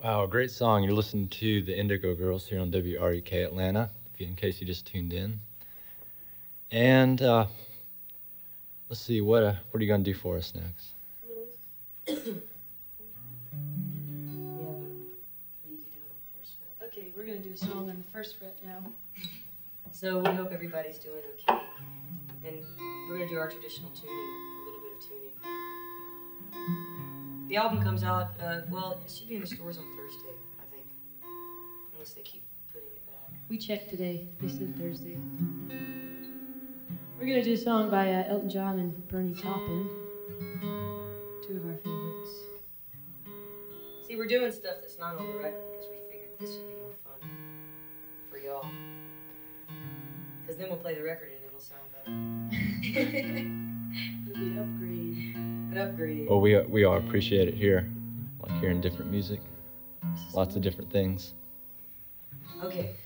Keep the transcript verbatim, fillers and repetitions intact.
Wow, great song. You're listening to the Indigo Girls here on W R U K Atlanta, if you, in case you just tuned in. And uh, let's see, what uh, what are you going to do for us next? Yeah, but we need to do it on the first fret. Okay, we're going to do a song on the first fret now. So we hope everybody's doing okay. And we're going to do our traditional tuning, a little bit of tuning. The album comes out, uh, well, it should be in the stores on Thursday, I think. Unless they keep putting it back. We checked today. They said Thursday. We're going to do a song by uh, Elton John and Bernie Taupin. Two of our favorites. See, we're doing stuff that's not on the record because we figured this would be more fun for y'all. Because then we'll play the record and it'll sound better. It'll be an upgrade. An upgrade. Well, we, we all appreciate it here, like hearing different music, This is lots of fun. different things. Okay.